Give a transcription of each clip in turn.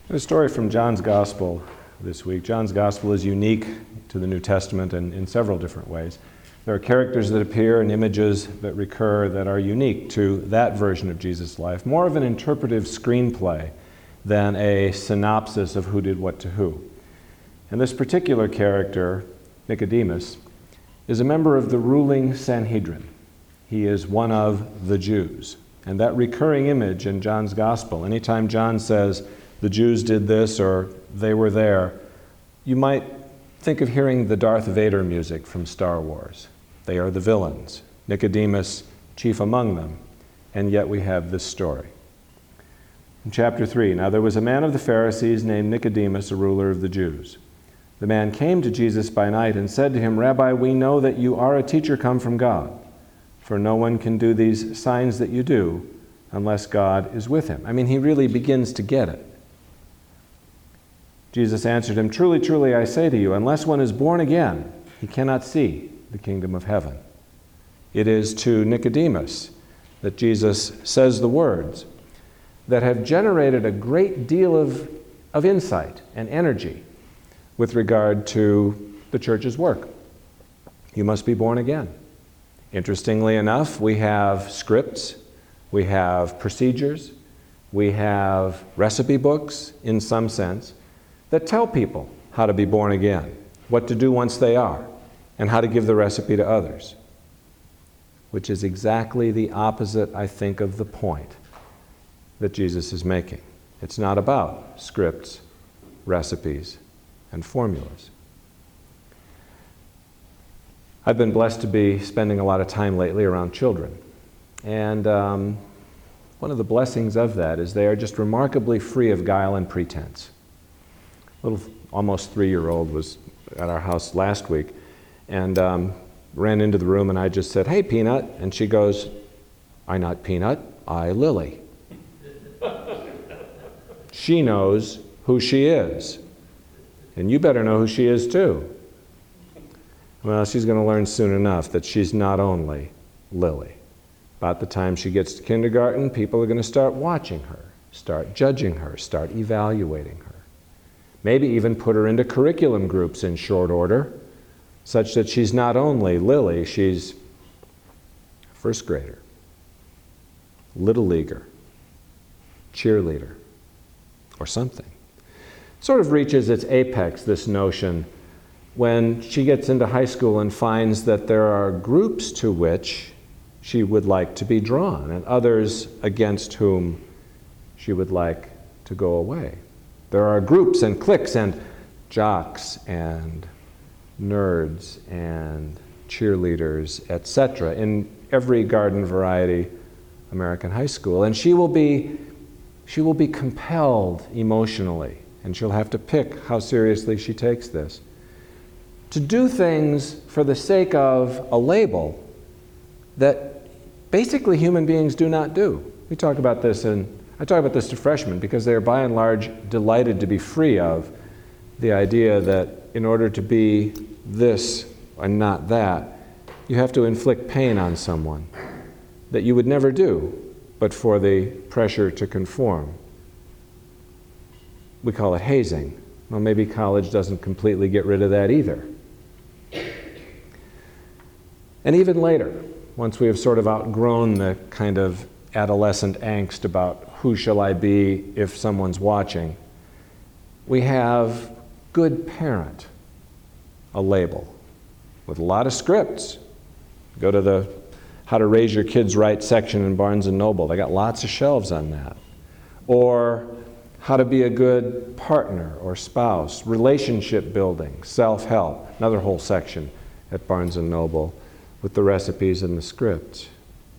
A story from John's Gospel this week. John's Gospel is unique to the New Testament in several different ways. There are characters that appear and images that recur that are unique to that version of Jesus' life, more of an interpretive screenplay than a synopsis of who did what to who. And this particular character, Nicodemus, is a member of the ruling Sanhedrin. He is one of the Jews. And that recurring image in John's Gospel, anytime John says the Jews did this or they were there, you might think of hearing the Darth Vader music from Star Wars. They are the villains, Nicodemus chief among them, and yet we have this story. In chapter 3, now there was a man of the Pharisees named Nicodemus, a ruler of the Jews. The man came to Jesus by night and said to him, "Rabbi, we know that you are a teacher come from God, for no one can do these signs that you do unless God is with him." I mean, he really begins to get it. Jesus answered him, "Truly, truly, I say to you, unless one is born again, he cannot see the kingdom of heaven." It is to Nicodemus that Jesus says the words that have generated a great deal of insight and energy with regard to the church's work. You must be born again. Interestingly enough, we have scripts, we have procedures, we have recipe books, in some sense, that tell people how to be born again, what to do once they are, and how to give the recipe to others, which is exactly the opposite, I think, of the point that Jesus is making. It's not about scripts, recipes, and formulas. I've been blessed to be spending a lot of time lately around children. And one of the blessings of that is they are just remarkably free of guile and pretense. A little, almost 3-year-old was at our house last week and ran into the room and I just said, "Hey, Peanut." And she goes, "I not Peanut, I Lily." She knows who she is. And you better know who she is too. Well, she's going to learn soon enough that she's not only Lily. About the time she gets to kindergarten, people are going to start watching her, start judging her, start evaluating her. Maybe even put her into curriculum groups in short order, such that she's not only Lily, she's first grader, little leaguer, cheerleader, or something. Sort of reaches its apex, this notion, when she gets into high school and finds that there are groups to which she would like to be drawn and others against whom she would like to go away. There are groups and cliques and jocks and nerds and cheerleaders, etc., in every garden variety American high school. And she will be compelled emotionally, and she'll have to pick how seriously she takes this, to do things for the sake of a label that basically human beings do not do. I talk about this to freshmen because they are by and large delighted to be free of the idea that in order to be this and not that, you have to inflict pain on someone that you would never do but for the pressure to conform. We call it hazing. Well, maybe college doesn't completely get rid of that either. And even later, once we have sort of outgrown the kind of adolescent angst about who shall I be if someone's watching, we have good parent, a label with a lot of scripts. Go to the How to Raise Your Kids Right section in Barnes & Noble. They got lots of shelves on that. Or how to be a good partner or spouse, relationship building, self-help, another whole section at Barnes & Noble with the recipes and the scripts.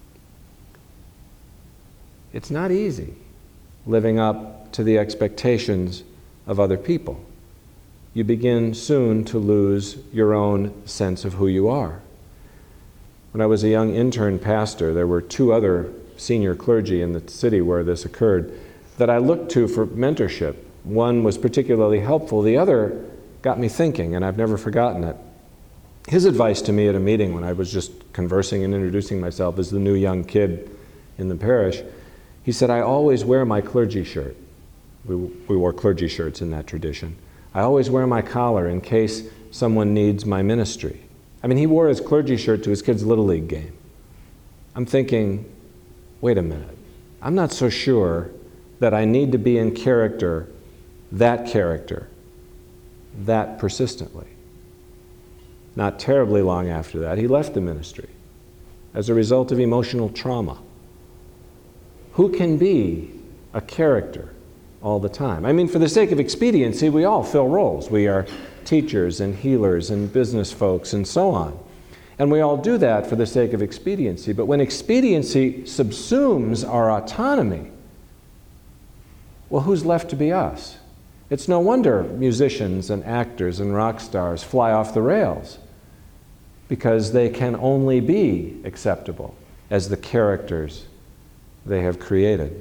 It's not easy living up to the expectations of other people. You begin soon to lose your own sense of who you are. When I was a young intern pastor, there were 2 other senior clergy in the city where this occurred that I looked to for mentorship. One was particularly helpful. The other got me thinking, and I've never forgotten it. His advice to me at a meeting when I was just conversing and introducing myself as the new young kid in the parish, he said, "I always wear my clergy shirt." We wore clergy shirts in that tradition. I always wear my collar in case someone needs my ministry. I mean, he wore his clergy shirt to his kid's Little League game. I'm thinking, wait a minute. I'm not so sure that I need to be in character, that persistently. Not terribly long after that, he left the ministry as a result of emotional trauma. Who can be a character all the time? I mean, for the sake of expediency, we all fill roles. We are teachers and healers and business folks and so on. And we all do that for the sake of expediency. But when expediency subsumes our autonomy, well, who's left to be us? It's no wonder musicians and actors and rock stars fly off the rails, because they can only be acceptable as the characters they have created.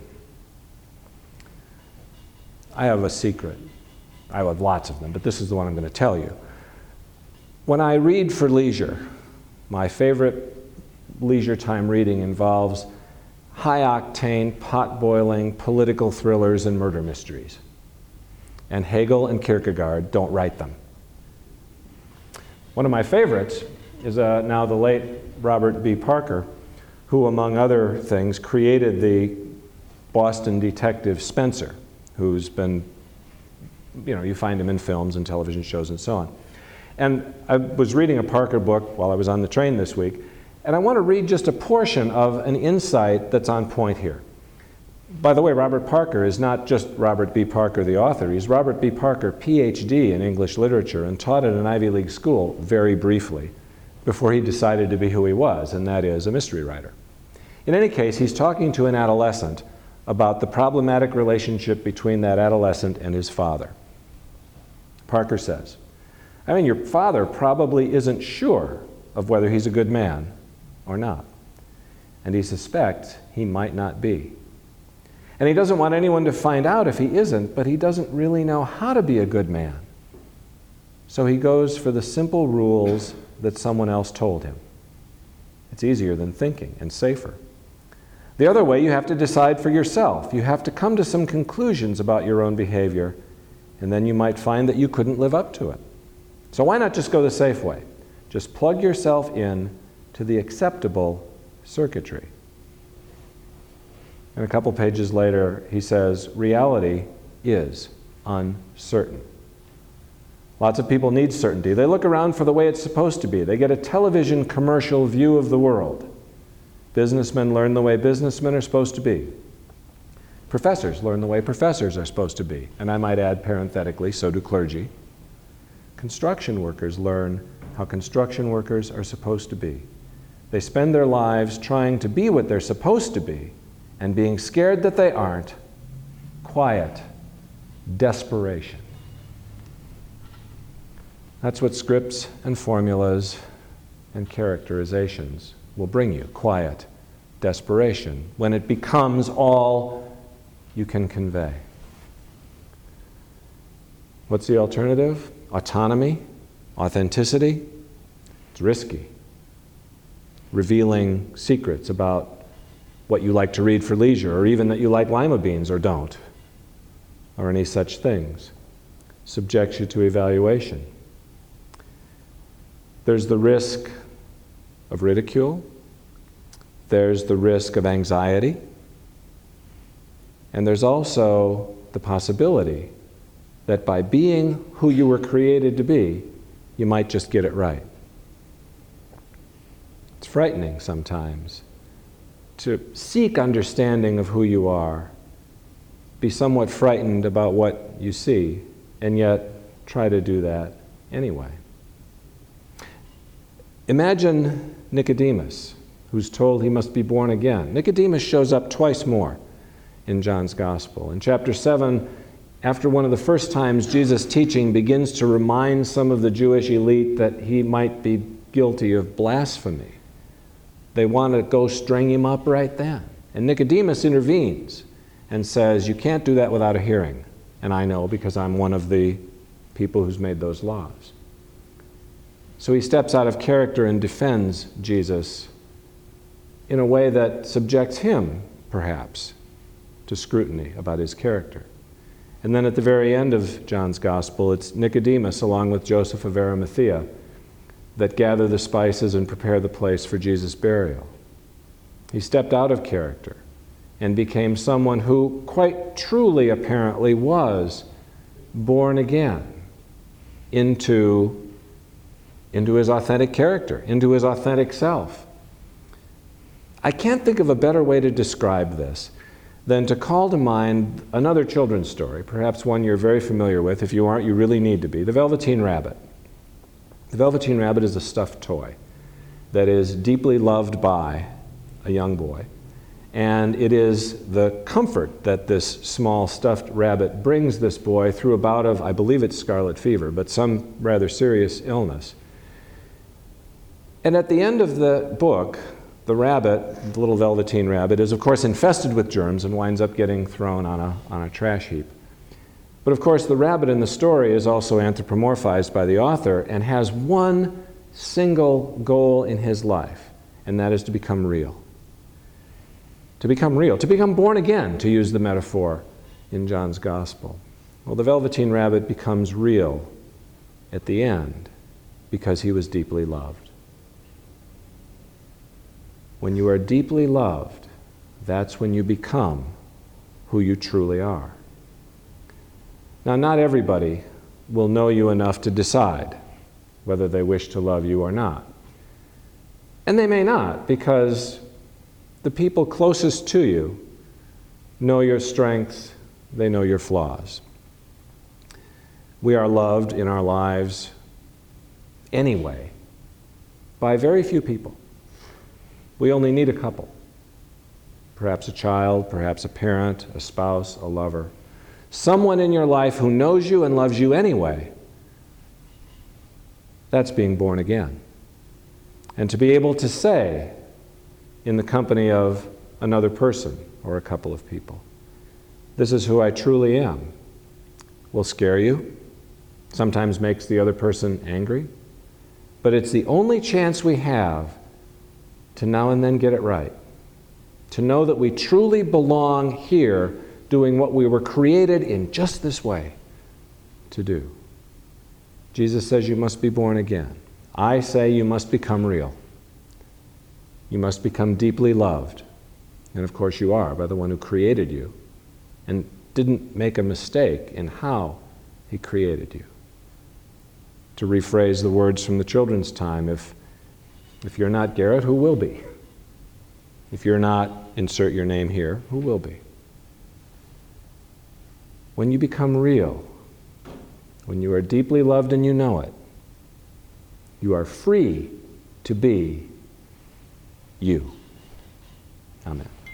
I have a secret. I have lots of them, but this is the one I'm going to tell you. When I read for leisure, my favorite leisure time reading involves high-octane, pot-boiling political thrillers and murder mysteries. And Hegel and Kierkegaard don't write them. One of my favorites is now the late Robert B. Parker, who, among other things, created the Boston detective Spencer, who's been, you find him in films and television shows and so on. And I was reading a Parker book while I was on the train this week, and I want to read just a portion of an insight that's on point here. By the way, Robert Parker is not just Robert B. Parker, the author. He's Robert B. Parker, PhD in English literature, and taught at an Ivy League school very briefly before he decided to be who he was, and that is a mystery writer. In any case, he's talking to an adolescent about the problematic relationship between that adolescent and his father. Parker says, I mean, your father probably isn't sure of whether he's a good man or not, and he suspects he might not be. And he doesn't want anyone to find out if he isn't, but he doesn't really know how to be a good man. So he goes for the simple rules that someone else told him. It's easier than thinking and safer. The other way, you have to decide for yourself. You have to come to some conclusions about your own behavior, and then you might find that you couldn't live up to it. So why not just go the safe way? Just plug yourself in to the acceptable circuitry. And a couple pages later, he says, reality is uncertain. Lots of people need certainty. They look around for the way it's supposed to be. They get a television commercial view of the world. Businessmen learn the way businessmen are supposed to be. Professors learn the way professors are supposed to be. And I might add parenthetically, so do clergy. Construction workers learn how construction workers are supposed to be. They spend their lives trying to be what they're supposed to be and being scared that they aren't. Quiet desperation. That's what scripts and formulas and characterizations will bring you. Quiet desperation, when it becomes all you can convey. What's the alternative? Autonomy, authenticity. It's risky. Revealing secrets about what you like to read for leisure, or even that you like lima beans or don't, or any such things, subjects you to evaluation. There's the risk of ridicule. There's the risk of anxiety. And there's also the possibility that by being who you were created to be, you might just get it right. It's frightening sometimes to seek understanding of who you are, be somewhat frightened about what you see, and yet try to do that anyway. Imagine Nicodemus, who's told he must be born again. Nicodemus shows up twice more in John's Gospel. In chapter 7, after one of the first times Jesus' teaching begins to remind some of the Jewish elite that he might be guilty of blasphemy, they want to go string him up right then. And Nicodemus intervenes and says, you can't do that without a hearing. And I know because I'm one of the people who's made those laws. So he steps out of character and defends Jesus in a way that subjects him, perhaps, to scrutiny about his character. And then at the very end of John's Gospel, it's Nicodemus, along with Joseph of Arimathea, that gather the spices and prepare the place for Jesus' burial. He stepped out of character and became someone who quite truly, apparently, was born again into his authentic character, into his authentic self. I can't think of a better way to describe this than to call to mind another children's story, perhaps one you're very familiar with. If you aren't, you really need to be. The Velveteen Rabbit. The Velveteen Rabbit is a stuffed toy that is deeply loved by a young boy. And it is the comfort that this small stuffed rabbit brings this boy through a bout of, I believe it's scarlet fever, but some rather serious illness. And at the end of the book, the rabbit, the little Velveteen Rabbit, is of course infested with germs and winds up getting thrown on a trash heap. But of course the rabbit in the story is also anthropomorphized by the author and has one single goal in his life, and that is to become real. To become real, to become born again, to use the metaphor in John's Gospel. Well, the Velveteen Rabbit becomes real at the end because he was deeply loved. When you are deeply loved, that's when you become who you truly are. Now, not everybody will know you enough to decide whether they wish to love you or not. And they may not, because the people closest to you know your strengths, they know your flaws. We are loved in our lives anyway by very few people. We only need a couple. Perhaps a child, perhaps a parent, a spouse, a lover. Someone in your life who knows you and loves you anyway. That's being born again. And to be able to say, in the company of another person or a couple of people, this is who I truly am, will scare you, sometimes makes the other person angry, but it's the only chance we have to now and then get it right. To know that we truly belong here doing what we were created in just this way to do. Jesus says you must be born again. I say you must become real. You must become deeply loved. And of course you are, by the one who created you and didn't make a mistake in how he created you. To rephrase the words from the children's time, if you're not Garrett, who will be? If you're not, insert your name here, who will be? When you become real, when you are deeply loved and you know it, you are free to be you. Amen.